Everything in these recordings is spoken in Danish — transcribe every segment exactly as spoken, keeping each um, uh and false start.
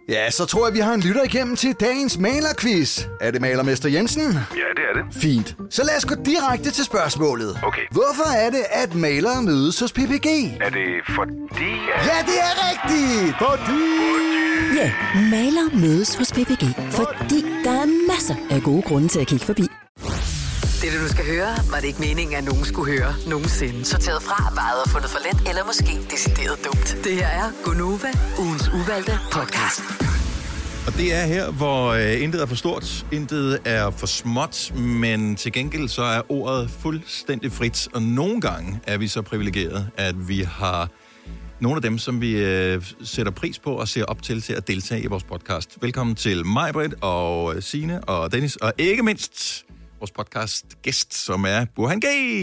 Ja, så tror jeg, vi har en lytter igennem til dagens malerquiz. Er det malermester Jensen? Ja, det er det. Fint. Så lad os gå direkte til spørgsmålet. Okay. Hvorfor er det, at malere mødes hos P P G? Er det fordi... At... Ja, det er rigtigt! Fordi... Ja, malere mødes hos P P G, fordi der er masser af gode grunde til at kigge forbi. Det, du skal høre, var det ikke meningen, at nogen skulle høre nogensinde. Sorteret fra, vejet og fundet for let, eller måske decideret dumt. Det her er Gonova, ugens uvalgte podcast. Og det er her, hvor øh, intet er for stort, intet er for småt, men til gengæld så er ordet fuldstændig frit. Og nogle gange er vi så privilegeret, at vi har nogle af dem, som vi øh, sætter pris på og ser op til, til at deltage i vores podcast. Velkommen til mig, Britt, og Signe og Dennis, og ikke mindst... vores podcast-gæst, som er Burhan G.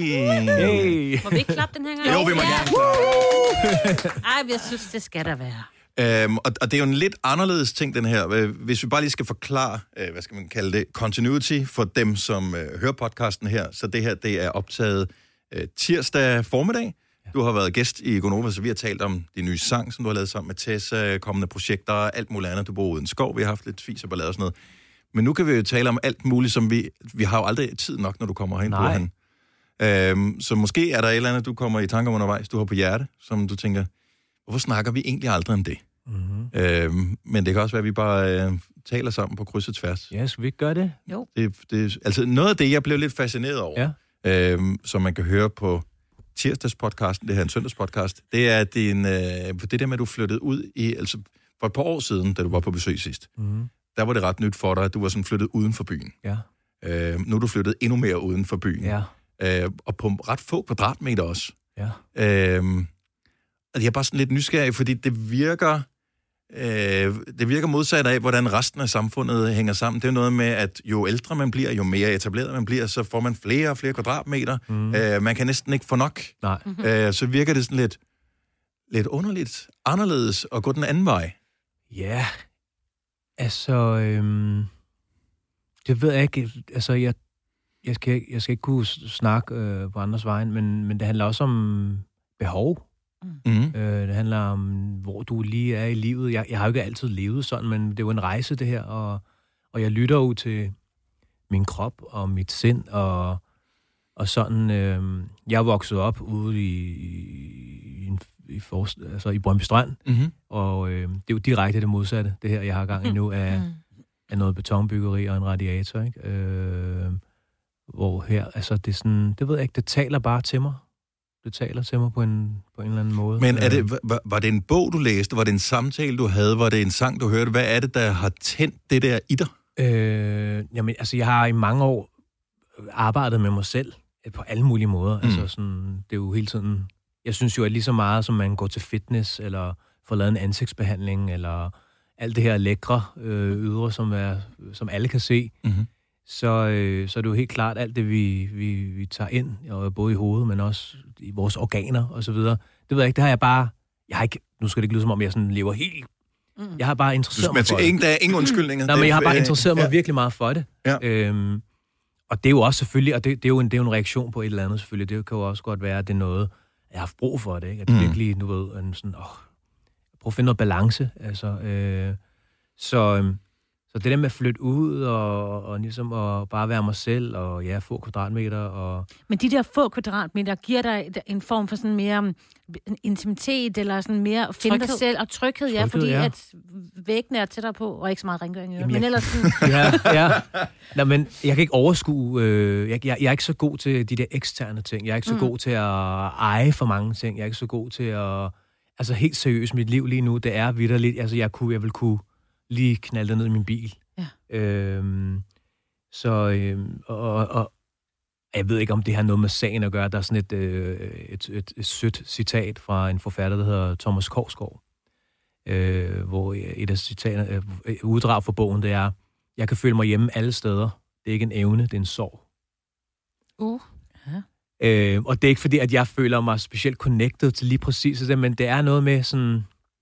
Hey. Må vi ikke klappe den her gang? Jo, vi må ja. gerne. Ej, jeg synes, det skal der være. Øhm, og, og det er jo en lidt anderledes ting, den her. Hvis vi bare lige skal forklare, øh, hvad skal man kalde det, continuity for dem, som øh, hører podcasten her. Så det her, det er optaget øh, tirsdag formiddag. Du har været gæst i Gonova, så vi har talt om de nye sang, som du har lavet sammen med Tessa, kommende projekter og alt muligt andet. Du bor ude i en skov, vi har haft lidt fis og ballade og sådan noget. Men nu kan vi jo tale om alt muligt, som vi... Vi har jo aldrig tid nok, når du kommer hen på han. Øhm, så måske er der et eller andet, du kommer i tanker undervejs, du har på hjerte, som du tænker, hvorfor snakker vi egentlig aldrig om det? Mm-hmm. Øhm, men det kan også være, at vi bare øh, taler sammen på kryds og tværs. Ja, skal vi ikke gøre det? Jo. Det, det, altså noget af det, jeg blev lidt fascineret over, ja. øhm, som man kan høre på tirsdagspodcasten, det her er en søndagspodcast, det er din, øh, det der med, at du flyttede ud i... Altså for et par år siden, da du var på besøg sidst, mm-hmm. der var det ret nyt for dig, at du var sådan flyttet uden for byen. Ja. Øh, nu er du flyttet endnu mere uden for byen. Ja. Øh, og på ret få kvadratmeter også. Ja. Øh, og jeg er bare sådan lidt nysgerrig, fordi det virker, øh, det virker modsat af, hvordan resten af samfundet hænger sammen. Det er noget med, at jo ældre man bliver, jo mere etableret man bliver, så får man flere og flere kvadratmeter. Mm. Øh, man kan næsten ikke få nok. Nej. Mm-hmm. Øh, så virker det sådan lidt, lidt underligt, anderledes at gå den anden vej. Ja, altså, øhm, det ved jeg ikke. Altså, jeg, jeg, skal, jeg skal ikke kunne snakke øh, på andres vejen, men, men det handler også om behov. Mm. Øh, det handler om, hvor du lige er i livet. Jeg, jeg har jo ikke altid levet sådan, men det er jo en rejse, det her, og, og jeg lytter jo til min krop og mit sind, og, og sådan. Øh, jeg er vokset op ude i, i en i, forst, altså i Brøndby Strand, mm-hmm. og øh, det er jo direkte det modsatte, det her, jeg har gang i nu, af, mm. af noget betonbyggeri og en radiator, ikke? Øh, hvor her, altså det er sådan, det ved jeg ikke, det taler bare til mig. Det taler til mig på en, på en eller anden måde. Men er det, var, var det en bog, du læste? Var det en samtale, du havde? Var det en sang, du hørte? Hvad er det, der har tændt det der i dig? Øh, jamen, altså jeg har i mange år arbejdet med mig selv på alle mulige måder. Mm. Altså sådan, det er jo hele tiden... Jeg synes jo, at lige så meget, som man går til fitness, eller får lavet en ansigtsbehandling, eller alt det her lækre øh, ydre, som, er, som alle kan se, mm-hmm. så, øh, så er det jo helt klart alt det, vi, vi, vi tager ind, både i hovedet, men også i vores organer, og så videre. Det ved jeg ikke, det har jeg bare... Jeg har ikke, nu skal det ikke lyde som om, jeg sådan lever helt... Mm. Jeg har bare interesseret mig for ingen, det. Der er ingen undskyldninger. Nej, men jeg har bare interesseret mig ja. virkelig meget for det. Ja. Øhm, og det er jo også selvfølgelig, og det, det, er jo en, det er jo en reaktion på et eller andet selvfølgelig. Det kan jo også godt være, at det er noget... Jeg har haft brug for det, ikke? At det mm. virkelig, nu ved, en sådan, åh, prøv at finde noget balance, altså. Øh, så, øh, så det der med at flytte ud, og, og ligesom at bare være mig selv, og ja, få kvadratmeter, og... Men de der få kvadratmeter giver dig en form for sådan mere intimitet, eller sådan mere at finde dig selv, og tryghed, tryghed ja, fordi ja. At væggene er tættere på, og ikke så meget rengøring, Jamen, men jeg... ellers sådan... ja, ja. Nå, men jeg kan ikke overskue... Øh, jeg, jeg, jeg er ikke så god til de der eksterne ting. Jeg er ikke så mm. god til at eje for mange ting. Jeg er ikke så god til at... Altså helt seriøst, mit liv lige nu, det er vitterligt... Altså jeg, kunne, jeg vil kunne lige knalde det ned i min bil. Ja. Øhm, så... Øhm, og, og jeg ved ikke, om det har noget med sagen at gøre. Der er sådan et, øh, et, et, et sødt citat fra en forfatter, der hedder Thomas Korsgaard, øh, hvor et af citaterne, øh, uddrag for bogen, det er, jeg kan føle mig hjemme alle steder. Det er ikke en evne, det er en sorg. Uh. Ja. Øh, og det er ikke fordi, at jeg føler mig specielt connected til lige præcis det, men det er noget med sådan...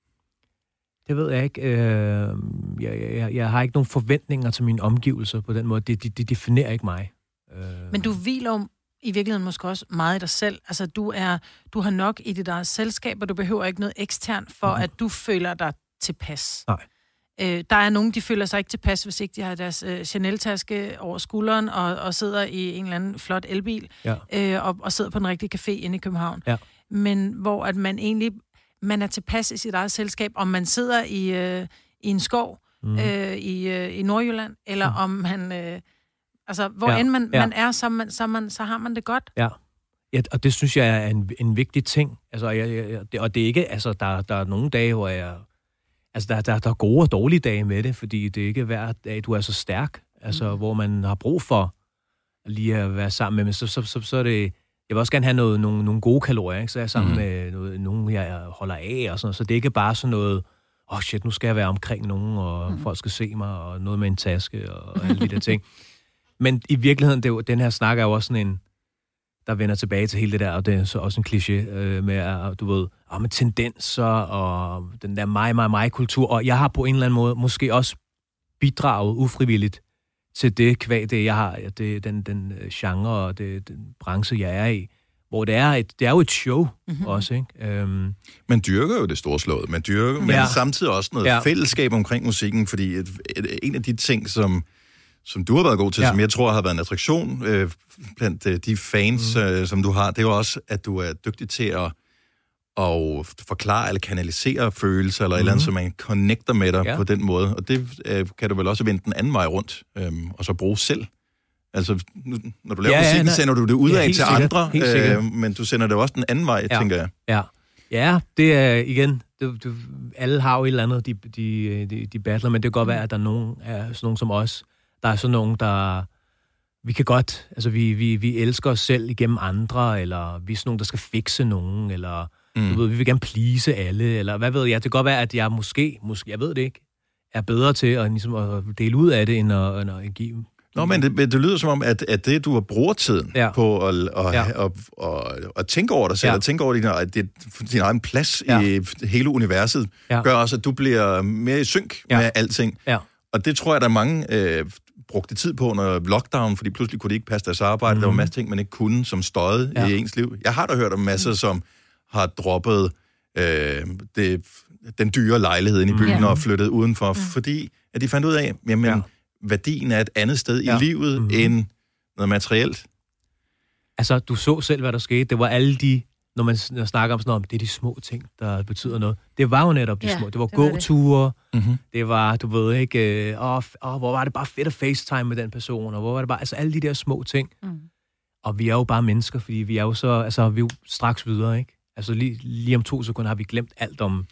Det ved jeg ikke. Øh, jeg, jeg, jeg har ikke nogen forventninger til mine omgivelser på den måde. Det, det, det definerer ikke mig. Men du hviler om i virkeligheden måske også meget i dig selv. Altså, du, er, du har nok i dit eget selskab, og du behøver ikke noget ekstern for, mm-hmm. at du føler dig tilpas. Nej. Øh, der er nogen, de føler sig ikke tilpas, hvis ikke de har deres øh, Chanel-taske over skulderen og, og sidder i en eller anden flot elbil ja. øh, og, og sidder på en rigtig café inde i København. Ja. Men hvor at man egentlig man er tilpas i sit eget selskab, om man sidder i, øh, i en skov mm. øh, i, øh, i Nordjylland, eller mm. om man... Øh, altså, hvor ja. end man, ja. man er, så, man, så, man, så har man det godt. Ja. Ja, og det synes jeg er en, en vigtig ting. Altså, jeg, jeg, det, og det er ikke... Altså, der, der er nogle dage, hvor jeg... Altså, der, der, der er gode og dårlige dage med det, fordi det er ikke hver dag, du er så stærk. Altså, mm. hvor man har brug for lige at være sammen med. Men så, så, så, så er det... Jeg vil også gerne have noget, nogle, nogle gode kalorier, ikke? Så jeg er sammen mm. med noget, nogen, jeg holder af og sådan noget. Så det er ikke bare sådan noget... Åh, oh shit, nu skal jeg være omkring nogen, og mm. folk skal se mig, og noget med en taske, og alle de der ting. Men i virkeligheden, det er jo, den her snak er jo også sådan en... der vender tilbage til hele det der, og det er så også en kliché øh, med, at, du ved, oh, med tendenser og den der mig, mig, mig-kultur, og jeg har på en eller anden måde måske også bidraget ufrivilligt til det kvæg, det jeg har, det, den, den genre og det, den branche, jeg er i, hvor det er, et, det er jo et show mm-hmm. også, ikke? Um... Man dyrker jo det storslåede, man dyrker, ja. men samtidig også noget ja. fællesskab omkring musikken, fordi et, et, en af de ting, som som du har været god til, ja. som jeg tror har været en attraktion øh, blandt øh, de fans, mm. øh, som du har, det er jo også, at du er dygtig til at, at forklare eller kanalisere følelser, eller mm. et eller andet, så man connecter med dig ja. på den måde. Og det øh, kan du vel også vende den anden vej rundt, øh, og så bruge selv. Altså, nu, når du laver ja, musikken, ja, sender du det udad ja, til sikkert. andre, øh, men du sender det også den anden vej, ja. tænker jeg. Ja, ja det er igen... Du, du, alle har jo et eller andet, de, de, de, de battler, men det kan godt være, at der er nogen, er sådan nogen som os. Der er sådan nogen, der... Vi kan godt... Altså, vi, vi, vi elsker os selv igennem andre, eller vi er sådan nogen, der skal fikse nogen, eller... Mm. Du ved, vi vil gerne please alle, eller hvad ved jeg. Det kan godt være, at jeg måske, måske jeg ved det ikke, er bedre til at, ligesom, at dele ud af det, end at, end at give... Nå, men det, det lyder som om, at, at det, du har brugt tiden ja. på at, og, ja. og, og, og tænke over dig selv, ja. og tænke over din, din, din egen plads ja. i hele universet, ja. gør også, at du bliver mere i synk ja. med alting. Ja. Og det tror jeg, der er mange øh, brugte tid på under lockdown, fordi pludselig kunne de ikke passe deres arbejde. Mm. Der var masser af ting, man ikke kunne, som støjede ja. i ens liv. Jeg har da hørt om masser, mm. som har droppet øh, det, den dyre lejlighed inde i byen mm. og flyttet udenfor, mm. fordi at de fandt ud af, jamen, ja. værdien er et andet sted ja. i livet mm. end noget materielt. Altså, du så selv, hvad der skete. Det var alle de, når man snakker om sådan noget, om det er de små ting, der betyder noget. Det var jo netop de ja, små. Det var det gåture. Det. Mm-hmm. Det var, du ved ikke, åh, åh, hvor var det bare fedt at FaceTime med den person, og hvor var det bare, altså alle de der små ting. Mm. Og vi er jo bare mennesker, fordi vi er jo så, altså vi er jo straks videre, ikke? Altså lige, lige om to sekunder har vi glemt alt om,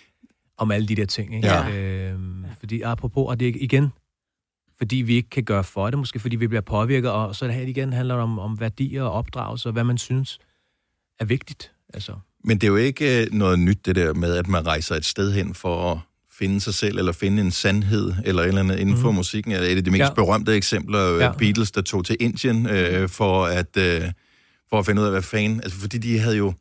om alle de der ting, ikke? Ja. Øhm, fordi apropos, og det er igen, fordi vi ikke kan gøre for det, måske fordi vi bliver påvirket, og så det her igen handler om, om værdier og opdragelse, og hvad man synes er vigtigt. Altså. Men det er jo ikke noget nyt, det der med, at man rejser et sted hen for at finde sig selv, eller finde en sandhed, eller et eller andet inden for mm. musikken. Et af de mest ja. berømte eksempler, ja. Beatles, der tog til Indien, øh, for, at, øh, for at finde ud af, hvad fanden... Altså, fordi de havde jo...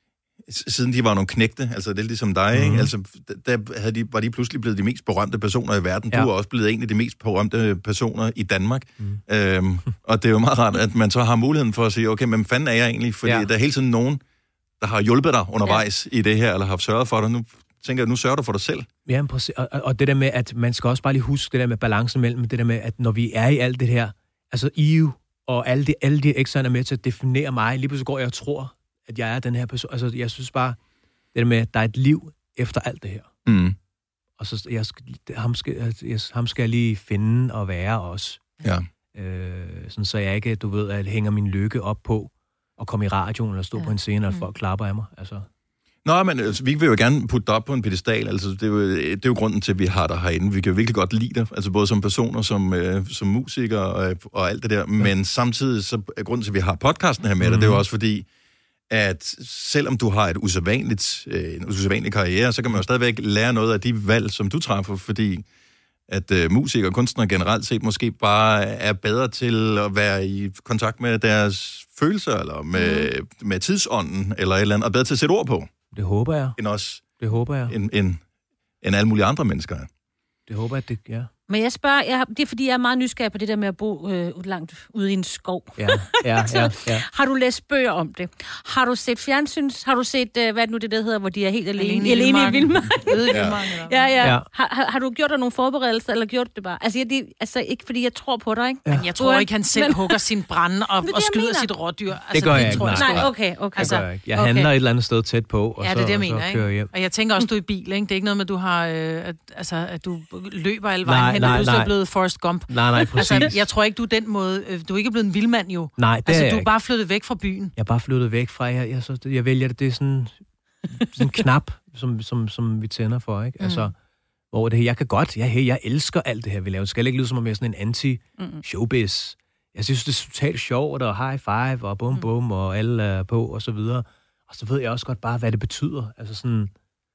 Siden de var nogle knægte, altså det er ligesom dig, mm. ikke? Altså, der havde de, var de pludselig blevet de mest berømte personer i verden. Ja. Du er også blevet en af de mest berømte personer i Danmark. Mm. Øhm, og det er jo meget rart, at man så har muligheden for at sige, okay, men fanden er jeg egentlig? Fordi ja. der er hele tiden nogen, der har hjulpet dig undervejs ja. i det her, eller har sørget for dig. Nu tænker jeg, nu sørger du for dig selv. Ja, præcis. Og, og det der med, at man skal også bare lige huske det der med balancen mellem det der med, at når vi er i alt det her, altså I U og alle de, alle de ekstra er med til at definere mig, lige pludselig går jeg og tror, at jeg er den her person. Altså, jeg synes bare, det der med, at der er et liv efter alt det her. Mm. Og så jeg, ham, skal, jeg, ham skal jeg lige finde og være også. Ja. Øh, sådan, så jeg ikke, du ved, at hænger min lykke op på at komme i radioen eller stå ja. på en scene, og mm. folk klapper af mig. Altså. Nå, men altså, vi vil jo gerne putte dig op på en pedestal. Altså, det, er jo, det er jo grunden til, at vi har dig herinde. Vi kan jo virkelig godt lide dig, altså både som personer, som, øh, som musiker og, og alt det der. Ja. Men samtidig, så er grunden til, at vi har podcasten her med mm. dig, det er jo også fordi, at selvom du har et usædvanligt, øh, en usædvanlig karriere, så kan man jo stadigvæk lære noget af de valg, som du træffer, fordi at øh, musikere og kunstnere generelt set måske bare er bedre til at være i kontakt med deres følelser, eller med, mm. med tidsånden, eller et eller andet, og bedre til at sætte ord på. Det håber jeg. End os. Det håber jeg. End, end, end alle mulige andre mennesker. Det håber jeg, det, ja. Men jeg spørger, jeg, det er fordi, jeg er meget nysgerrig på det der med at bo øh, langt ude i en skov. Ja, ja, ja, ja. Har du læst bøger om det? Har du set fjernsyns? Har du set, øh, hvad er det nu det der hedder, hvor de er helt alene? Alene i Vildmarken. Ja. ja, ja. ja. Har, har, har du gjort dig nogle forberedelser, eller gjort det bare? Altså, jeg, det, altså ikke fordi jeg tror på dig, ikke? Ja. Men jeg tror ikke, han selv men... hugger sin brænde og, og skyder sit rådyr. Altså, det gør jeg ikke, nej. Nej, okay, okay. Altså, jeg, jeg handler okay. et eller andet sted tæt på, og ja, så, det er det, jeg og mener, så ikke? kører hjem. Og jeg tænker også, du er i bil, ikke? Det er ikke noget med, at du har, øh, at, altså, at du løber alle vejen hen, og du er blevet Forrest Gump. Nej, nej, præcis. Altså, jeg tror ikke, du er den måde... Du er ikke blevet en vildmand, jo. Nej, det altså, er du er ikke. bare flyttet væk fra byen. Jeg er bare flyttet væk fra... Jeg, jeg, så, jeg vælger det, det er sådan, sådan en knap, som, som, som vi tænder for, ikke? Altså, mm. hvor det her... Jeg kan godt... Jeg, jeg elsker alt det her, vi laver. Det skal ikke lyde som om jeg er sådan en anti-showbiz. Jeg synes, det er totalt sjovt, og high five, og bum bum, mm. og alle er på, og så videre. Og så ved jeg også godt bare, hvad det betyder. Altså sådan...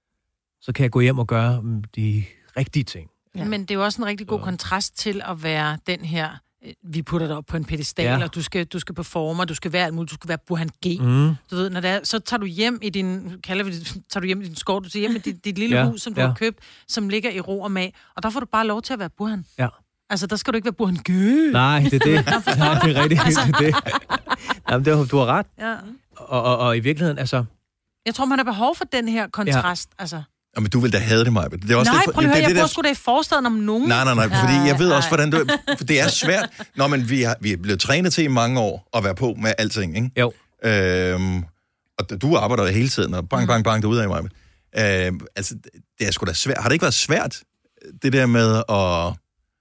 Så kan jeg gå hjem og gøre de rigtige ting. Ja. Men det er jo også en rigtig god kontrast til at være den her, vi putter dig op på en pedestal, ja. Og du skal, du skal performe, du skal være alt muligt, du skal være Burhan G. Mm. Du ved, når det er, så tager du hjem i din, kalder vi det, tager du hjem i din skov, du tager hjem i dit, dit lille ja. hus, som du ja. har købt, som ligger i ro og mag, og der får du bare lov til at være Burhan. Ja. Altså, der skal du ikke være Burhan G. Nej, det er det. Nej, det er rigtigt. Altså. Det er det. Jamen, det er, du har ret. Ja. Og, og, og i virkeligheden, altså... Jeg tror, man har behov for den her kontrast, ja. altså... Jamen, du vil da have det, Maja. Det er også nej, det, prøv at høre, det, jeg det, bor der... sgu da i forstaden om nogen. Nej, nej, nej, fordi jeg ved også, hvordan du... For det er svært. Nå, men vi, har, vi er blevet trænet til i mange år at være på med alting, ikke? Jo. Øhm, og du arbejder hele tiden, og bang, bang, bang, derude af mig. Øhm, altså, det er sgu da svært. Har det ikke været svært, det der med at...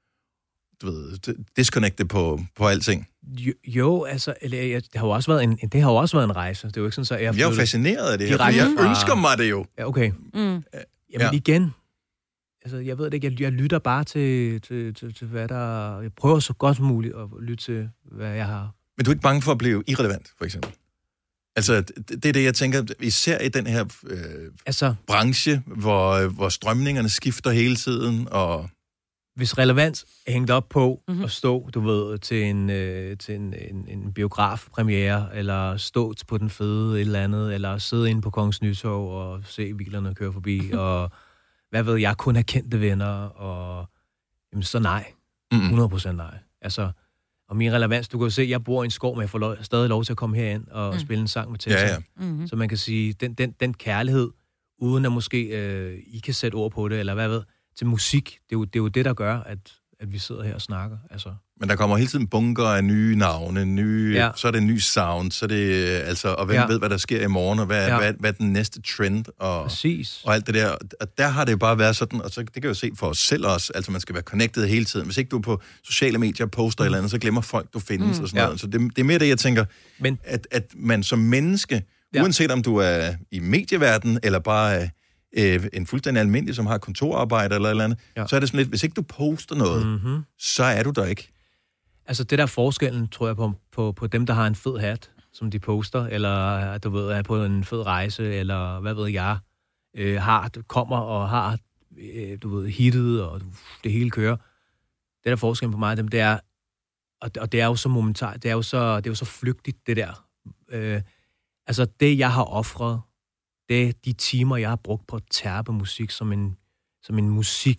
Du ved, disconnecte på, på alting? Jo, jo altså, eller, det har jo også været en, det har jo også været en rejse. Det er jo ikke sådan, så jeg... Jeg er jo fascineret af det her, for jeg ønsker mig det jo. Ja, okay. Mm. Jamen ja. igen, altså, jeg ved det ikke, jeg, jeg lytter bare til, til, til, til, hvad der... Jeg prøver så godt som muligt at lytte til, hvad jeg har. Men du er ikke bange for at blive irrelevant, for eksempel? Altså, det er det, jeg tænker, især i den her øh, altså, branche, hvor, hvor strømningerne skifter hele tiden, og... Hvis relevans er hængt op på mm-hmm. at stå, du ved, til en, øh, til en, en, en biografpremiere, eller stå på den fede et eller andet, eller sidde inde på Kongens Nytorv og se bilerne køre forbi, og hvad ved jeg, kun have kendte venner, og jamen, så nej. hundrede procent nej. Altså, og min relevans, du kan jo se, jeg bor i en skov, men jeg får lov, stadig lov til at komme herind og mm. spille en sang med Tessa. Ja, ja. Mm-hmm. Så man kan sige, den, den, den kærlighed, uden at måske øh, I kan sætte ord på det, eller hvad ved, til musik, det er jo det, er jo det der gør, at, at vi sidder her og snakker. Altså. Men der kommer hele tiden bunker af nye navne, nye, ja. Så er det en ny sound, så er det, altså, og hvem ja. ved, hvad der sker i morgen, og hvad, ja. hvad, hvad er den næste trend, og, og alt det der. Og der har det jo bare været sådan, og så, det kan jo se for os selv også, altså man skal være connected hele tiden. Hvis ikke du er på sociale medier poster mm. eller andet, så glemmer folk, du findes, mm. og sådan ja. noget. Så det, det er mere det, jeg tænker, Men... at, at man som menneske, ja. uanset om du er i medieverdenen, eller bare Øh, en fuldstændig almindelig, som har kontorarbejde eller eller andet, ja. så er det sådan lidt, hvis ikke du poster noget, mm-hmm. så er du der ikke. Altså det der forskellen, tror jeg, på, på, på dem, der har en fed hat, som de poster, eller du ved, er på en fed rejse, eller hvad ved jeg, øh, har, kommer og har, øh, du ved, hittet, og det hele kører. Det der forskellen på mig, dem, det er, og, og det er jo så momentant, det er jo så, det er jo så flygtigt, det der. Øh, altså det, jeg har offret, det er de timer, jeg har brugt på at terpe musik som en, som en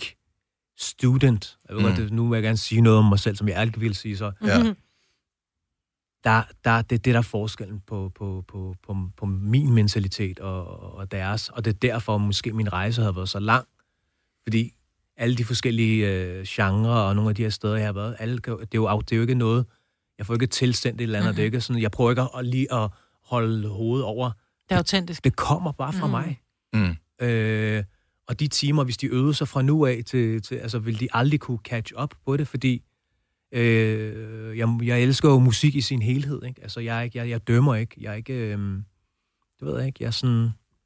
musikstudent. Jeg ved, mm. det, nu vil jeg gerne sige noget om mig selv, som jeg aldrig vil sige så. Ja. Der, der, det er det, der er forskellen på, på, på, på, på min mentalitet og, og deres. Og det er derfor, måske min rejse har været så lang. Fordi alle de forskellige øh, genrer og nogle af de her steder, jeg har været, alle, det, er jo, det er jo ikke noget, jeg får ikke tilsendt et eller andet. Mm-hmm. Det er ikke sådan, jeg prøver ikke at, lige at holde hovedet over. Det er autentisk. Det kommer bare fra mm. mig. Mm. Øh, og de timer, hvis de øvede sig fra nu af, til, til, altså vil de aldrig kunne catch up på det, fordi øh, jeg, jeg elsker jo musik i sin helhed, ikke? Altså, jeg, jeg, jeg dømmer ikke. Jeg er ikke, øh, det ved jeg ikke, jeg er sådan...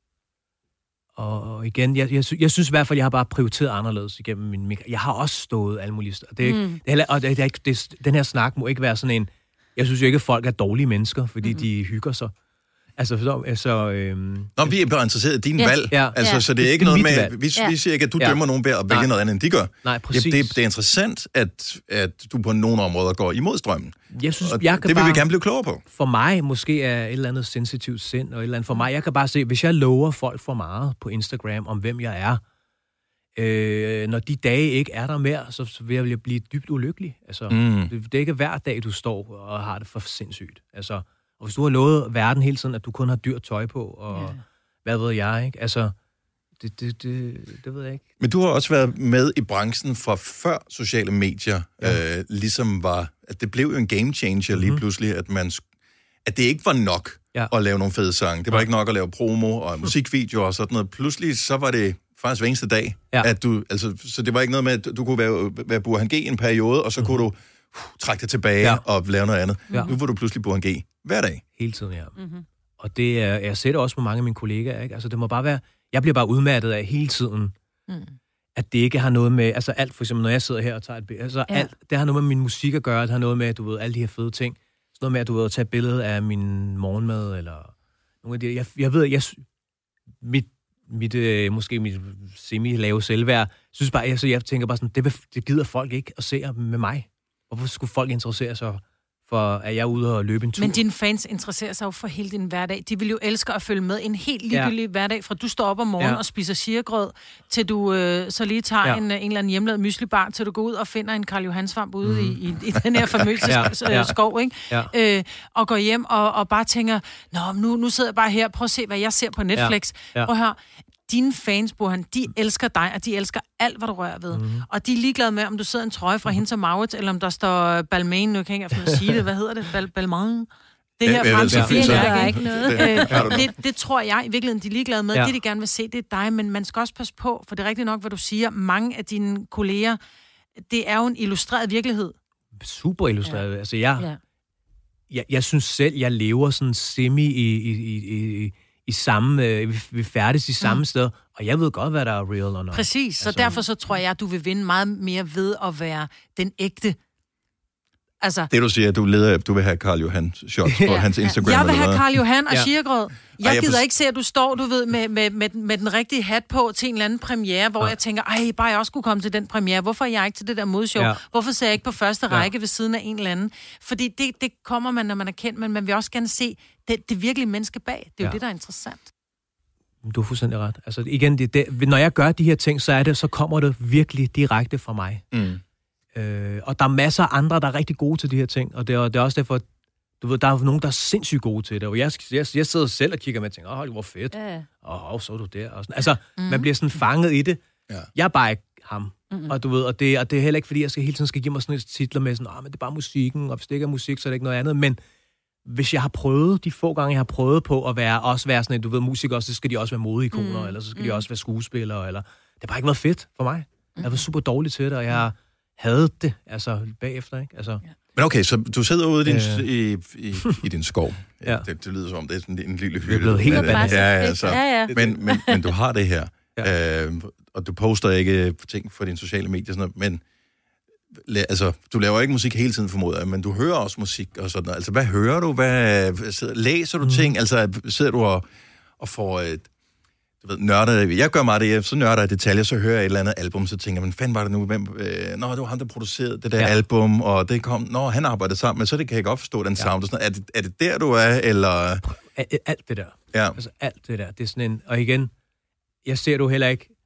Og igen, jeg, jeg, jeg synes i hvert fald, jeg har bare prioriteret anderledes igennem min... Jeg har også stået alle mulige steder. Det er, mm. det er, og det er, det, den her snak må ikke være sådan en... Jeg synes jo ikke, at folk er dårlige mennesker, fordi mm. de hygger sig. Altså, så... Altså, øhm, Nå, vi er bare interesseret i din ja. valg. Ja. Altså, ja. så det er ikke det er noget med... Valg. Vi, ja. vi siger ikke, at du ja. dømmer nogen ved at vælge noget andet, end de gør. Nej, præcis. Det, det, det er interessant, at, at du på nogle områder går imod strømmen. Jeg synes, og jeg kan det vil bare, vi gerne blive klogere på. For mig måske er et eller andet sensitivt sind, og et eller andet for mig. Jeg kan bare se, hvis jeg lover folk for meget på Instagram, om hvem jeg er, Øh, når de dage ikke er der mere, så, så vil jeg blive dybt ulykkelig. Altså, mm. det, det er ikke hver dag, du står og har det for sindssygt. Altså, og hvis du har lovet verden hele tiden, at du kun har dyrt tøj på, og yeah. hvad ved jeg, ikke? Altså, det, det, det, det ved jeg ikke. Men du har også været med i branchen fra før sociale medier, ja. øh, ligesom var, at det blev jo en game changer lige mm-hmm. pludselig, at man, at det ikke var nok ja. at lave nogle fede sange. Det var ja. ikke nok at lave promo og musikvideoer og sådan noget. Pludselig så var det faktisk hver eneste dag, ja. at du, altså, så det var ikke noget med, at du kunne være, være Burhan G i en periode, og så mm-hmm. kunne du uh, trække det tilbage ja. og lave noget andet. Ja. Nu var du pludselig Burhan G hver dag. Hele tiden, ja. Mm-hmm. Og det er, jeg ser det også med mange af mine kollegaer, ikke? Altså, det må bare være, jeg bliver bare udmattet af hele tiden, mm. at det ikke har noget med, altså alt, for eksempel, når jeg sidder her og tager et billede, altså ja. alt, det har noget med min musik at gøre, det har noget med, du ved, alle de her fede ting, sådan noget med, at du ved, at tage et billede af min morgenmad, eller nogle af de, jeg, jeg ved, jeg, mit, mit, øh, måske mit semi-lave selvværd, synes bare, jeg, så jeg tænker bare sådan, det, det gider folk ikke at se med mig. Hvorfor skulle folk interessere sig for, at jeg er ude og løbe en tur? Men dine fans interesserer sig jo for hele din hverdag. De vil jo elske at følge med en helt ligegyldig ja. hverdag, fra du står op om morgenen ja. og spiser sirgrød, til du øh, så lige tager ja. en, en eller anden hjemmelavet myslibar, til du går ud og finder en Karl Johan-svamp ude mm. i, i, i den her famøse ja. ja. skov, ikke? Ja. Øh, og går hjem og, og bare tænker, nå, nu, nu sidder jeg bare her, prøv at se, hvad jeg ser på Netflix. Ja. Ja. Prøv at høre. Dine fans, Burhan, de elsker dig, og de elsker alt, hvad du rører ved. Mm-hmm. Og de er ligeglade med, om du sidder en trøje fra Hinter Maurits, eller om der står Balmain, nu kan jeg ikke sige det, hvad hedder det? Bal- Balmain? Det her franske film, der er ikke noget. Det, det, det tror jeg i virkeligheden, de er ligeglade med. Ja. Det, de gerne vil se, det er dig, men man skal også passe på, for det er rigtigt nok, hvad du siger. Mange af dine kolleger, det er jo en illustreret virkelighed. Super illustreret. Ja. Altså, jeg, ja. jeg, jeg synes selv, jeg lever sådan semi i... i, i, i i samme, øh, vi færdes i samme mm. sted, og jeg ved godt, hvad der er real og noget. Præcis, så altså, derfor så tror jeg, at du vil vinde meget mere ved at være den ægte. Altså, det du siger, at du leder, du vil have Karl Johan shots på ja. hans Instagram. Jeg vil have Karl Johan og ja. Sirgrød. Jeg, jeg gider for... ikke se, at du står, du ved, med, med, med, med den rigtige hat på til en eller anden premiere, hvor ja. jeg tænker, ej, bare jeg også skulle komme til den premiere. Hvorfor er jeg ikke til det der modshow? Ja. Hvorfor ser jeg ikke på første række ja. ved siden af en eller anden? Fordi det, det kommer man, når man er kendt, men man vil også gerne se det, det virkelige menneske bag. Det er jo ja. det, der er interessant. Du har fuldstændig ret. Altså igen, det, det, når jeg gør de her ting, så er det, så kommer det virkelig direkte fra mig. Mm. Øh, og der er masser af andre, der er rigtig gode til de her ting, og det er, det er også derfor, du ved, der er nogen, der er sindssygt gode til det, og jeg, jeg, jeg sidder selv og kigger med og tænker, åh, det var fedt, ja. og oh, så er du der, og sådan. Altså, mm. man bliver sådan fanget i det. Ja. Jeg er bare ikke ham, mm-hmm. og du ved, og det, og det er heller ikke, fordi jeg skal hele tiden skal give mig sådan et titler med sådan, åh, men det er bare musikken, og hvis det ikke er musik, så er det ikke noget andet, men hvis jeg har prøvet, de få gange, jeg har prøvet på at være, også være sådan et, du ved, musikere, så skal de også være modeikoner, mm. eller så skal mm. de også være skuespillere, eller det har bare ikke været fedt for mig. Jeg har været super dårlig til det, og jeg havde det, altså, bagefter, ikke? Altså... Ja. Men okay, så du sidder ude i din, øh... i, i, i din skov. Ja. Det, det lyder som om, det er sådan en lille hylde. Det er blevet helt ja, altså. ja, ja. Men, men, men du har det her, ja. øh, og du poster ikke ting for dine sociale medier, sådan noget, men altså, du laver ikke musik hele tiden, formoder jeg, men du hører også musik og sådan noget. Altså, hvad hører du? Hvad, sidder, læser du mm. ting? Altså, sidder du og, og får et, du ved, nørder, jeg gør meget det, så nørder jeg detaljer, så hører jeg et eller andet album, så tænker jeg, men fanden var det nu? Hvem, øh, nå, det var ham, der producerede det der ja. album, og det kom, nå, han arbejdede sammen, men så det kan jeg godt forstå, den ja. sound. Og sådan, er, det, er det der, du er, eller? Alt det der. Ja. Altså, alt det der. Det er sådan en, og igen, jeg ser du heller ikke,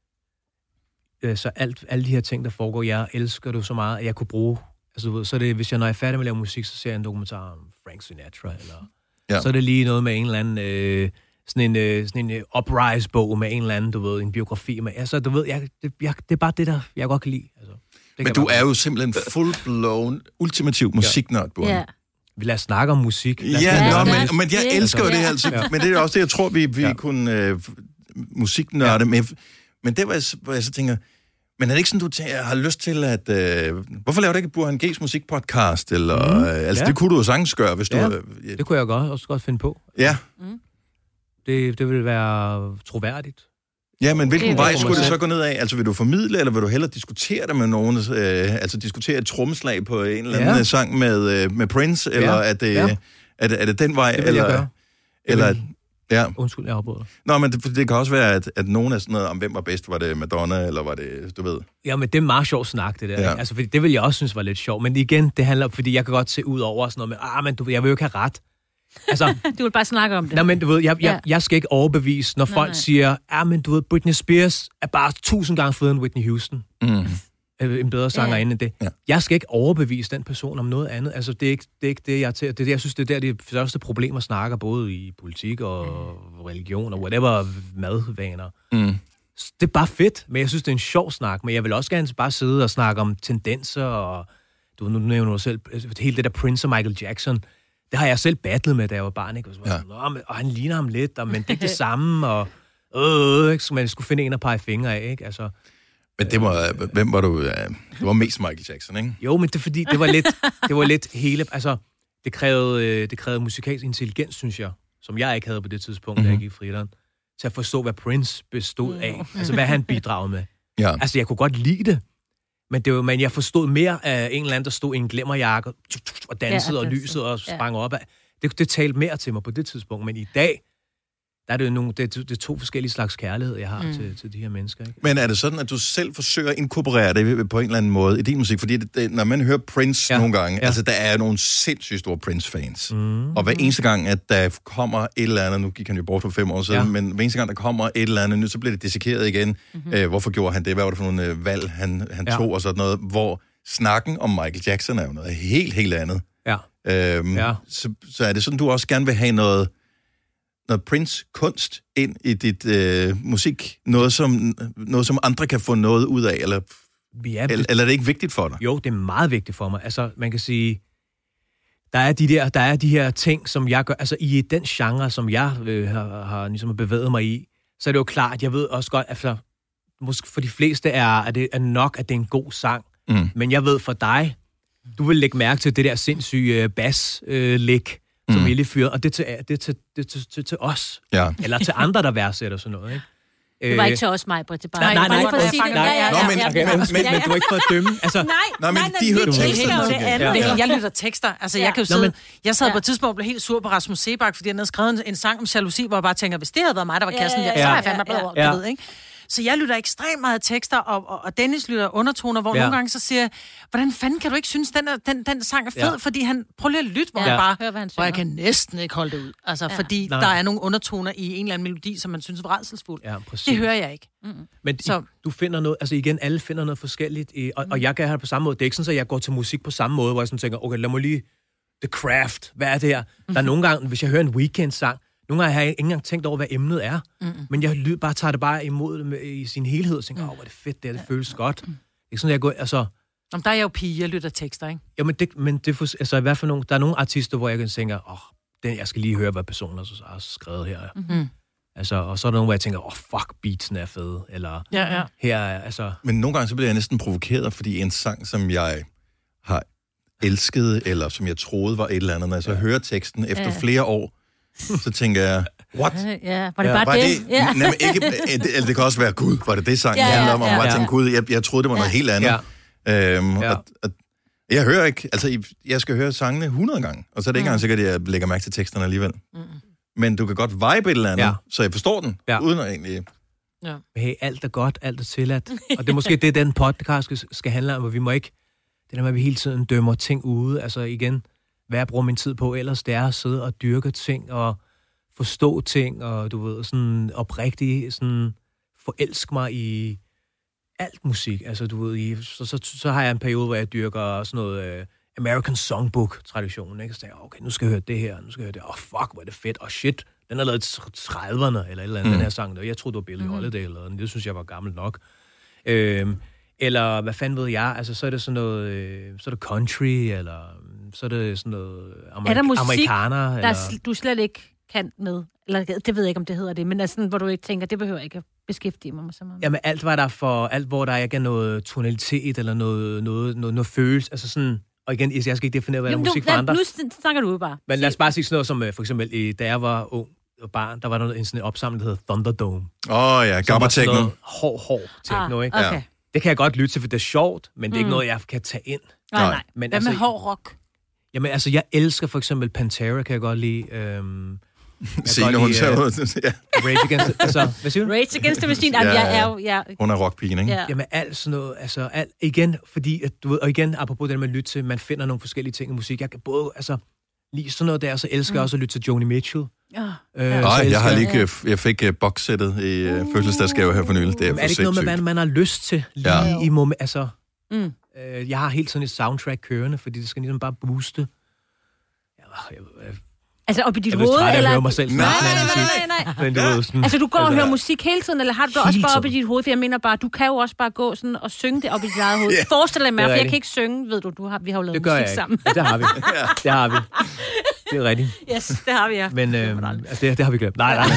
så alt, alle de her ting, der foregår, jeg elsker du så meget, at jeg kunne bruge, altså du ved, så er det, hvis jeg, når jeg er færdig med at lave musik, så ser jeg en dokumentar om Frank Sinatra, eller ja. så er det lige noget med en eller anden, øh, sådan en, øh, sådan en uh, uprise-bog med en eller anden, du ved, en biografi med, altså du ved, jeg, det, jeg, det er bare det, der jeg godt kan lide. Altså, men du er jo simpelthen full-blown, ultimativ musiknørd, Burhan. Ja. Vi lader snakke om musik. Ja, ja, nå, men, men jeg elsker jo det her, altså, ja. men det er også det, jeg tror, vi, vi ja. kunne øh, musiknørde ja. med. Men det var jeg, hvor jeg så tænker, men er det ikke sådan, du tænker, har lyst til at... Øh, hvorfor laver du ikke Burhan G's musikpodcast? Eller, mm, øh, altså, ja. det kunne du jo sagtens gøre, hvis ja, du... Øh, ja. det kunne jeg godt, også godt finde på. Ja. Mm. Det, det ville være troværdigt. Ja, men hvilken vej skulle det så gå ned af? Altså, vil du formidle, eller vil du hellere diskutere det med nogen? Øh, altså, diskutere et trommeslag på en eller anden ja. sang med, øh, med Prince? Eller ja. er, det, ja. er, det, er det den vej? Det vil eller, jeg gøre. Eller... Ja. Undskyld, jeg afbryder. Nå, men det, det kan også være, at, at nogen er sådan noget, om hvem var bedst, var det Madonna, eller var det, du ved? Ja, men det er meget sjovt snak, det der. Ja. Altså, fordi det vil jeg også synes var lidt sjovt. Men igen, det handler, fordi jeg kan godt se ud over sådan noget med, ah, men du, jeg vil jo ikke have ret. Altså, du vil bare snakke om det. Nej, men du ved, jeg, jeg, jeg skal ikke overbevise, når nej, folk nej. siger, ja, men du ved, Britney Spears er bare tusind gange federe end Whitney Houston. Mm. En bedre sangerinde end det. Ja. Jeg skal ikke overbevise den person om noget andet. Altså, det er ikke det, er ikke det jeg til. Det er det, jeg synes, det er der, de største problemer snakker, både i politik og mm. religion og whatever, madvaner. Mm. Det er bare fedt, men jeg synes, det er en sjov snak. Men jeg vil også gerne bare sidde og snakke om tendenser, og du nu nævner du selv, hele det der Prince og Michael Jackson, det har jeg selv battlet med, da jeg var barn, ikke? Og, så var ja. sådan, og han ligner ham lidt, og, men det er det samme, og øh, ikke? Så man skulle finde en at pege fingre af, ikke? Altså, men det var, hvem var du? Det var mest Michael Jackson, ikke? Jo, men det er fordi, det var lidt, det var lidt hele, altså, det krævede, det krævede musikalsk intelligens, synes jeg, som jeg ikke havde på det tidspunkt, mm-hmm. da jeg gik i friidræt, til at forstå, hvad Prince bestod af. Altså, hvad han bidragede med. Ja. Altså, jeg kunne godt lide det, men, det var, men jeg forstod mere af en eller anden, der stod i en glimmerjakke og dansede ja, og lyset og sprang ja. op. Det, det talte mere til mig på det tidspunkt, men i dag, der er det jo nogle, det, det er to forskellige slags kærlighed, jeg har mm. til, til de her mennesker. Ikke? Men er det sådan, at du selv forsøger at inkorporere det på en eller anden måde i din musik? Fordi det, det, når man hører Prince ja. nogle gange, ja. altså der er nogle sindssygt store Prince-fans. Mm. Og hver eneste gang, at der kommer et eller andet, nu gik han jo bort for fem år siden, ja. men hver eneste gang, der kommer et eller andet, nu så bliver det dissekeret igen. Mm-hmm. Æh, hvorfor gjorde han det? Hvad var det for nogle øh, valg, han, han ja. tog og sådan noget? Hvor snakken om Michael Jackson er jo noget helt, helt andet. Ja. Øhm, ja. Så, så er det sådan, du også gerne vil have noget noget Prince-kunst ind i dit øh, musik? Noget som, noget, som andre kan få noget ud af? Eller, ja, eller, eller er det ikke vigtigt for dig? Jo, det er meget vigtigt for mig. Altså, man kan sige, der er de, der, der er de her ting, som jeg gør... Altså, i den genre, som jeg øh, har, har ligesom bevæget mig i, så er det jo klart, at jeg ved også godt, altså, måske for de fleste er, at det er nok, at det er en god sang. Mm. Men jeg ved for dig, du vil lægge mærke til det der sindssyge øh, bas-læg, øh, som mm. fyret, og det til, det til, det til, til, til os. Ja. Eller til andre, der værdsætter sådan noget, ikke? Det var ikke til os, mig, Britt. Det bare... Nej, nej, nej. nej, nej, nej, nej. Nå, men, okay, men, men, men du er ikke for at dømme. Altså, nej, nej, men de hører tekster. Ja. Jeg lytter tekster. Altså, jeg kan jo sidde... Jeg sad på et tidspunkt og blev helt sur på Rasmus Sebak, fordi han havde skrevet en sang om jalousi, hvor jeg bare tænker, hvis det havde været mig, der var kassen der, så var jeg fandme blevet over, du ved, ikke? Så jeg lytter ekstremt meget tekster, og, og, og Dennis lytter undertoner, hvor ja. nogle gange så siger jeg, hvordan fanden kan du ikke synes, den, er, den, den sang er fed? Ja. Fordi han, prøv lige at lytte, hvor ja. han bare, Hør, han hvor jeg kan næsten ikke holde det ud. Altså, ja. fordi Nej. der er nogle undertoner i en eller anden melodi, som man synes er rædselsfuld. Ja, det hører jeg ikke. Mm-hmm. Men så. Du finder noget, altså igen, alle finder noget forskelligt, i, og, mm. og jeg kan have det på samme måde. Det er ikke sådan, at jeg går til musik på samme måde, hvor jeg sådan tænker, okay, lad mig lige, The Craft, hvad er det her? Mm-hmm. Der er nogle gange, hvis jeg hører en Weekend-sang, nogle gange har jeg ikke engang tænkt over, hvad emnet er. Mm-hmm. Men jeg lyd, bare tager det bare imod med, i sin helhed og tænker, åh, oh, hvor er det fedt, det, er, det føles godt. Det er sådan, jeg går, altså... Om der er jeg jo pige, jeg lytter tekster, ikke? Ja, men det, men det for, altså i hvert fald nogle, der er nogle artister, hvor jeg kan tænke, åh, oh, den, jeg skal lige høre, hvad personen har skrevet her. Mm-hmm. Altså, og så er der nogle, hvor jeg tænker, åh, oh, fuck, beatsen er fede, eller ja, ja. her er, altså... Men nogle gange så bliver jeg næsten provokeret, fordi en sang, som jeg har elsket, eller som jeg troede var et eller andet, når jeg så ja. hører teksten efter ja. flere år, så tænker jeg, what? Ja, var det bare ja, det? det? Ja. Nej, ikke, det, det kan også være Gud. Var det det, sangen ja, ja, handler om? Ja, ja. Og jeg tænkte, Gud, jeg, jeg troede, det var ja. noget helt andet. Ja. Øhm, ja. Og, og, jeg hører ikke, altså jeg skal høre sangene hundrede gange, og så er det ikke engang sikkert, at jeg lægger mærke til teksterne alligevel. Mm. Men du kan godt vibe et eller andet, ja. så jeg forstår den, ja. uden at egentlig... Ja. Hey, alt er godt, alt er tilladt. Og det er måske det, den podcast skal, skal handle om, hvor vi må ikke... Det der med, at vi hele tiden dømmer ting ude. Altså igen, hvad jeg bruger min tid på, ellers det er at sidde og dyrke ting, og forstå ting, og du ved, sådan oprigtigt, sådan forelske mig i alt musik. Altså du ved, i, så, så, så har jeg en periode, hvor jeg dyrker sådan noget uh, American Songbook-tradition, ikke? Så tænker jeg, okay, nu skal jeg høre det her, nu skal jeg høre det. Åh, oh, fuck, hvor er det fedt. Åh, oh, shit, den er lavet i trediverne, eller et eller andet, mm. den her sang der. Jeg troede, det var Billie mm. Holiday, eller den. Det synes jeg var gammelt nok. Øhm, eller, hvad fanden ved jeg, altså så er det sådan noget, øh, så er det country, eller så er det sådan noget amerik- er der musik, amerikaner. Der eller... du slet ikke kan med, eller det ved jeg ikke, om det hedder det, men altså, hvor du ikke tænker, det behøver jeg ikke at beskæftige mig med så meget. Jamen alt, hvad der for, alt, hvor der ikke er noget tonalitet, eller noget, noget, noget, noget følelse, altså sådan, og igen, jeg skal ikke definere, hvad der er musik for andre. Nu snakker du jo bare. Men lad os bare sige sådan noget som, for eksempel, da jeg var ung og barn, der var der en sådan en opsamling, der hedder Thunderdome. Åh oh, ja, Gabba-techno. Hård, hård techno, ah, ikke? Okay. Det kan jeg godt lytte til, for det er sjovt, men det er mm. ikke noget, jeg kan tage ind. Nej, nej. Men hvad altså, med hård rock? Jamen, altså, jeg elsker for eksempel Pantera, kan jeg godt lide. Øhm, Signe, hun ser ud. Ja. Rage Against... Altså, hvad siger du? Rage Against the Machine. Jamen, ja, jeg er jo... Ja. Hun er rockpigen, ikke? Ja. Jamen, alt sådan noget... Altså, alt, igen, fordi... At, du ved, og igen, apropos det med at lytte til, man finder nogle forskellige ting i musik. Jeg kan både... Altså, lide sådan noget der, så elsker mm. jeg også at lytte til Joni Mitchell. Ja. Øh, ja. Ej, jeg har lige, jeg fik uh, boxsættet i uh, fødselsdagsgave her for nylig. Det er, er det ikke noget med, hvad man har lyst til lige ja. i moment? Altså, mm. øh, jeg har helt sådan et soundtrack kørende, fordi det skal ligesom bare booste. Jeg, jeg, jeg, altså op i dit jeg hoved, eller? eller? Jeg mig selv nej, nej, nej, nej, nej. Men du ved sådan, altså du går og hører musik hele tiden, eller har du det også bare op i dit hoved? For jeg mener bare, du kan jo også bare gå sådan og synge det op i dit eget hoved. Yeah. Forestil dig mig, for jeg kan ikke synge, ved du, du har, vi har jo lavet musik sammen. Ja, det har vi. Det har vi. Det er rigtigt. Yes, det har vi, ja. Men øh, det, det har vi glemt. Nej, nej.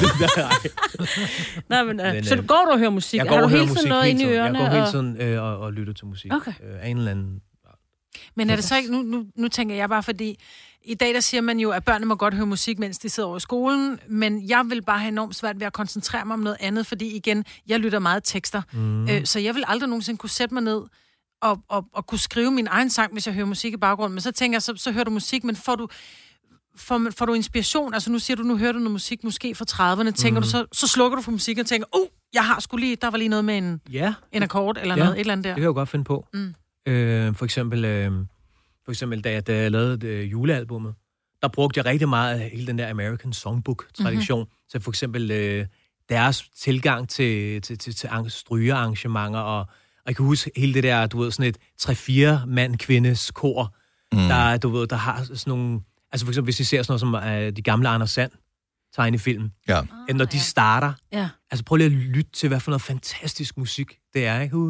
nej men, øh, men, så du går du og hører musik? Jeg har du hele tiden noget inde i ørerne? Jeg går hele tiden øh, og, og lytter til musik. Okay. Øh, af en eller anden... Men er det så ikke... Nu, nu, nu tænker jeg bare, fordi... I dag der siger man jo, at børnene må godt høre musik, mens de sidder over i skolen, men jeg vil bare have enormt svært ved at koncentrere mig om noget andet, fordi igen, jeg lytter meget tekster. Mm. Øh, så jeg vil aldrig nogensinde kunne sætte mig ned og, og, og kunne skrive min egen sang, hvis jeg hører musik i baggrunden. Men så tænker jeg, så, så hører du musik, men får du... Får, får du inspiration? Altså nu siger du, nu hører du noget musik, måske fra trediverne, tænker mm. du, så, så slukker du for musikken og tænker, uh, jeg har sgu lige, der var lige noget med en, ja. en akkord eller ja. noget, et eller andet der. Det kan jeg jo godt finde på. Mm. Øh, for eksempel, øh, for eksempel da, jeg, da jeg lavede øh, julealbummet, der brugte jeg rigtig meget af hele den der American Songbook-tradition. Mm-hmm. Så for eksempel øh, deres tilgang til, til, til, til strygearrangementer, og, og jeg kan huske hele det der, du ved, sådan et tre-fire mand-kvindes kor, mm. der, du ved, der har sådan nogle... Altså for eksempel, hvis I ser sådan noget som uh, de gamle Anders Sand tegnefilm, ja. oh, når de ja. starter, ja. altså prøv lige at lytte til, hvad for noget fantastisk musik det er, ikke?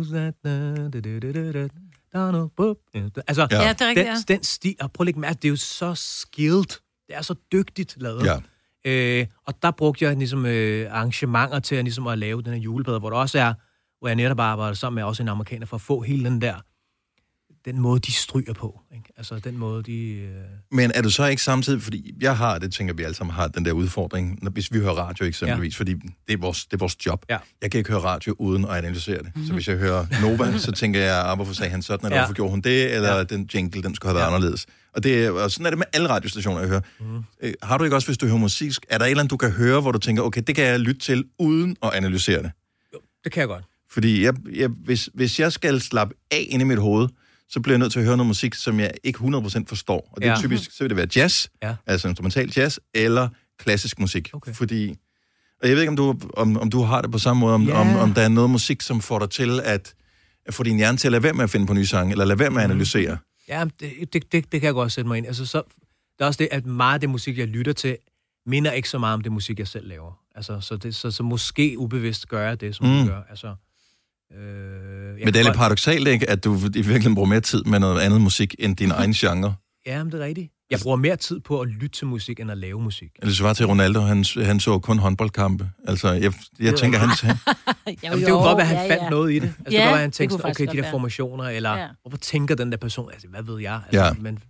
Altså, ja. Ja, det er rigtigt, den, ja. den stil, og prøv at lægge mærke, det er jo så skilled, det er så dygtigt lavet. Ja. Øh, og der brugte jeg ligesom øh, arrangementer til at, ligesom at lave den her juleplade, hvor der også er, hvor jeg netop arbejder sammen med også en amerikaner, for at få hele den der den måde, de stryger på. Ikke? Altså, den måde, de... Øh... Men er du så ikke samtidig, fordi jeg har, det tænker vi alle sammen har, den der udfordring, når, hvis vi hører radio eksempelvis, ja. fordi det er, vores, det er vores job. Ja. Jeg kan ikke høre radio uden at analysere det. Mm-hmm. Så hvis jeg hører Nova, så tænker jeg, ah, hvorfor sagde han sådan, eller ja. hvorfor gjorde hun det, eller ja. den jingle, den skulle have været ja. anderledes. Og, det, og sådan er det med alle radiostationer, jeg hører. Mm. Øh, har du ikke også, hvis du hører musik, er der et eller andet, du kan høre, hvor du tænker, okay, det kan jeg lytte til, uden at analysere det? Jo, det kan jeg godt. Fordi jeg, jeg, hvis, hvis jeg skal slappe af inde i mit hoved, så bliver jeg nødt til at høre noget musik, som jeg ikke hundrede procent forstår. Og det er ja. typisk, så vil det være jazz, ja. altså instrumental jazz, eller klassisk musik. Okay. Fordi, og jeg ved ikke, om du, om, om du har det på samme måde, om, yeah. om, om der er noget musik, som får dig til at, at få din hjerne til at lade være med at finde på nye sange, eller lade være med at analysere. Ja, det, det, det, det kan jeg godt sætte mig ind. Altså, så, det er også det, at meget af det musik, jeg lytter til, minder ikke så meget om det musik, jeg selv laver. Altså, så, det, så, så måske ubevidst gør jeg det, som mm. jeg gør. Altså... Øh, men det er lidt paradoksalt, ikke? At du i virkeligheden bruger mere tid med noget andet musik, end din egen genre. Ja, men det er rigtigt. Jeg bruger mere tid på at lytte til musik, end at lave musik. Eller så var til Ronaldo, han, han så kun håndboldkampe. Altså, jeg, jeg tænker, han... han... Jamen, det er jo godt, at han ja, fandt ja. noget i det. Altså, ja, det var, at han tænkte, okay, de der være. formationer, eller ja. hvorfor tænker den der person? Altså, hvad ved jeg? Altså, ja. men...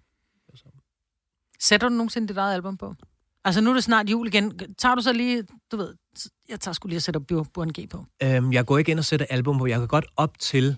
Sætter du nogensinde dit eget album på? Altså, nu er det snart jul igen. Tager du så lige, du ved, jeg tager sgu lige at sætte Burhan G på. Øhm, jeg går ikke ind og sætter album på. Jeg kan godt op til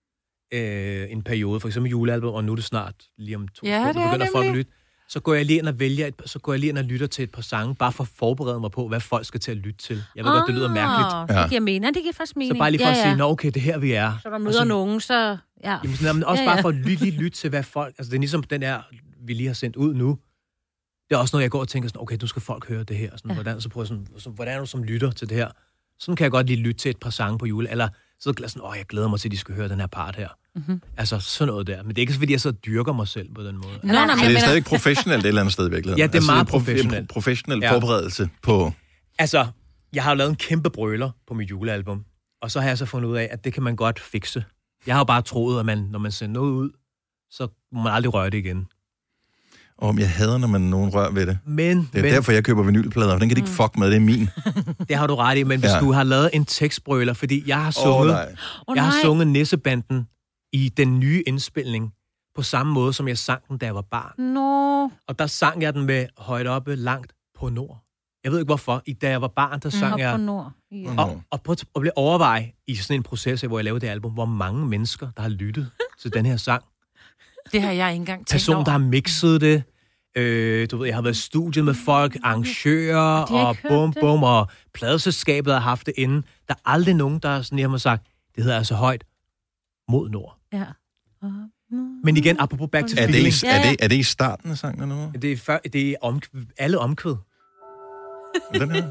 øh, en periode, for eksempel julealbum, og nu er det snart lige om to ja, år, det begynder folk at lytte. Så går jeg lige ind og vælger et, så går jeg lige ind og lytter til et par sange, bare for at forberede mig på, hvad folk skal til at lytte til. Jeg ved ah, godt, det lyder mærkeligt. Det giver mening, det giver faktisk mening. Så bare lige for ja, at ja. sige, nå okay, det her vi er. Så der møder så, nogen, så... Ja. Jamen, sådan, men også ja, ja. bare for at lytte, lige lytte til, hvad folk... Altså, det er ligesom den her, vi lige har sendt ud nu. Det er også noget, jeg går og tænker sådan, okay, nu skal folk høre det her. Sådan, ja. hvordan, så prøver sådan, så, hvordan er du som lytter til det her? Sådan kan jeg godt lige lytte til et par sange på jule, eller så sådan, åh, jeg glæder mig til, at de skal høre den her part her. Mm-hmm. Altså, sådan noget der. Men det er ikke så, fordi jeg så dyrker mig selv på den måde. Nå, nej, så det er stadig professionelt et eller andet sted i virkeligheden. Ja, det er altså, meget det er prof- professionelt. Professionel ja. forberedelse på... Altså, jeg har jo lavet en kæmpe brøler på mit julealbum, og så har jeg så fundet ud af, at det kan man godt fikse. Jeg har jo bare troet, at man, når man sender noget ud, så må man aldrig røre det igen. Om jeg hader, når man nogen rører ved det. Men, det er men, derfor, jeg køber vinylplader, for den kan de ikke fuck med, det er min. Det har du ret i, men hvis ja. du har lavet en tekstbrøler, fordi jeg har sunget, oh, nej. Oh, jeg har sunget Nissebanden i den nye indspilning, på samme måde, som jeg sang den, da jeg var barn. No. Og der sang jeg den med højt oppe, langt på nord. Jeg ved ikke hvorfor. I, da jeg var barn, der sang mm, jeg... på nord. Yeah. Og, og prøv at blive overveje i sådan en proces, hvor jeg lavede det album, hvor mange mennesker, der har lyttet til den her sang. Det har jeg ikke engang tænkt Person, over. der har mixet det. Øh, du ved, jeg har været i studiet med folk, arrangører, og bum, bum, og pladeselskabet har haft det inde. Der er aldrig nogen, der sådan, jeg har sagt, det hedder altså højt mod nord. Ja. Men igen, apropos back to Er feeling. det, i, er, det, er det i starten af sangen eller noget? Det er, før, det er om, alle omkvæd. Den her?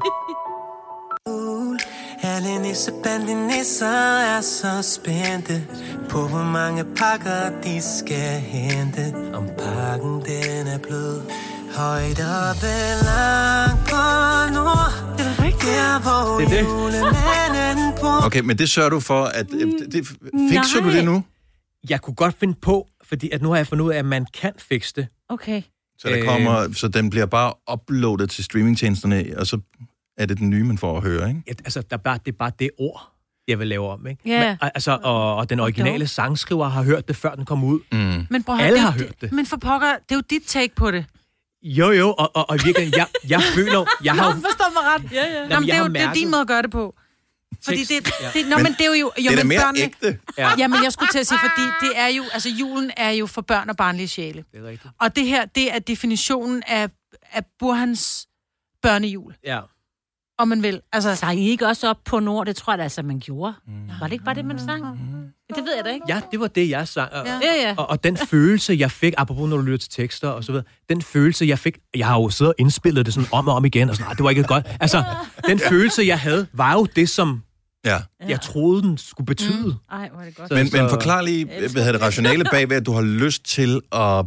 Alle nissebandnisser er så spændte på, hvor mange pakker de skal hente. Om pakken den er blød, højt oppe langt på nord. Det er rigtigt. Der, hvor det er det. Julemanden bor. Okay, men det sørger du for, at... Det, det, fikser du det nu? Jeg kunne godt finde på, fordi at nu har jeg fundet ud af, at man kan fikse det. Okay. Så, der kommer, så den bliver bare uploadet til streamingtjenesterne, og så er det den nye, man får at høre, ikke? Ja, altså, der er bare, det er bare det ord, jeg vil lave om, ikke? Yeah. Men, altså, og, og den originale sangskriver har hørt det, før den kom ud. Mm. Men prøv, alle det, har hørt det. Men for pokker, det er jo dit take på det. Jo, jo, og, og, og virkelig, jeg, jeg føler... Jeg har, Nå, forstår mig ret. Ja, ja. Nå, men det, er jo, det er din måde at gøre det på. Fordi det, det, det, nå, men, men det er jo... jo det er da mere børnene, ægte. Ja. Jamen, jeg skulle til at sige, fordi det er jo... Altså, julen er jo for børn og barnlige sjæle. Det er rigtigt. Og det her, det er definitionen af, af Burhans børnejul. Ja. Om man vil. Altså, sang I ikke også op på nord? Det tror jeg da, altså, man gjorde. Mm. Var det ikke bare det, man sang? Mm. Det ved jeg da ikke. Ja, det var det, jeg sang. Og, ja. Ja. og, og den følelse, jeg fik, apropos når du lytter til tekster og så videre, den følelse, jeg fik, jeg har jo siddet og indspillet det sådan om og om igen, og sådan, ah, det var ikke godt. Altså, den følelse, jeg havde, var jo det, som ja. jeg troede, den skulle betyde. Mm. Ej, hvor er det godt. Men, men forklar lige, hvad det rationale bagved, at du har lyst til at...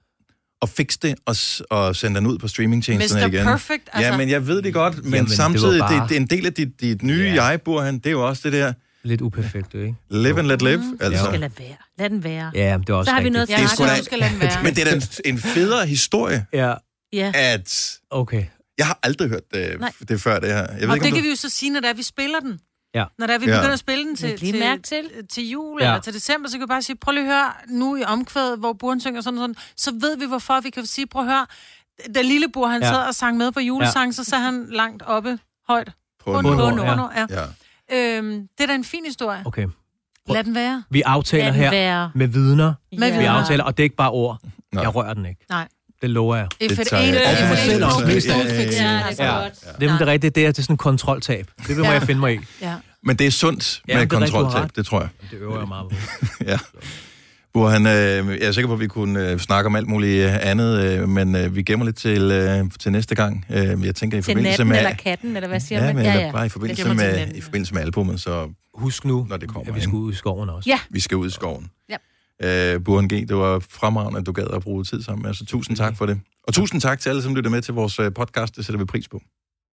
og fikse det og, og sende den ud på streamingtjenesterne igen. mister Perfect, altså. Ja, men jeg ved det godt, men Jamen, samtidig, det, bare... det, det er en del af dit, dit nye yeah. jeg, Burhan, det er jo også det der... Lidt uperfekt, ikke? Live and let live, mm. altså. Du skal lade være. Lad den være. Ja, det er også så har vi noget det er ja, du skal lade den være. Men det er da en federe historie, ja. Ja. at... Okay. Jeg har aldrig hørt det, det før, det her. Jeg ved og ikke, det du... kan vi jo så sige, når det er, vi spiller den. Ja. Når det er, vi ja. begynder at spille den til, til, til, til. til jul ja. eller til december, så kan vi bare sige, prøv lige at høre nu i omkvædet, hvor Burhan synger sådan sådan, så ved vi, hvorfor vi kan sige, prøv at høre, da lille Burhan han ja. sad og sang med på julesang, ja. så sad han langt oppe, højt, på, på, på Nord. Ja. Ja. Øhm, det er da en fin historie. Okay. Lad den være. Vi aftaler her være. med vidner. Med vi vidner. aftaler, og det er ikke bare ord. Nej. Jeg rører den ikke. Nej. Det lover jeg. If det tager jeg. Og for mig selv også. Ja, det er så ja. godt. Det er det rigtige, det er, det er sådan en kontroltab. Det vil ja. jeg finde mig i. Ja. Men det er sundt med ja, kontroltab, det tror jeg. Det øver jeg meget på. ja. Burhan, øh, jeg er sikker på, at vi kunne øh, snakke om alt muligt andet, øh, men øh, vi gemmer lidt til, øh, til næste gang. Øh, jeg tænker i til forbindelse natten med... eller katten, eller hvad siger ja, man? Men, Ja, eller ja. bare i forbindelse med, i forbindelse med albumet, så... Husk nu, når det kommer, at vi skal ud i skoven også. Ja. Vi skal ud i skoven. Ja. Øh, Burhan G, det var fremragende, at du gad at bruge tid sammen med os, så tusind tak for det. Og tusind tak til alle, som lytter med til vores podcast, det sætter vi pris på.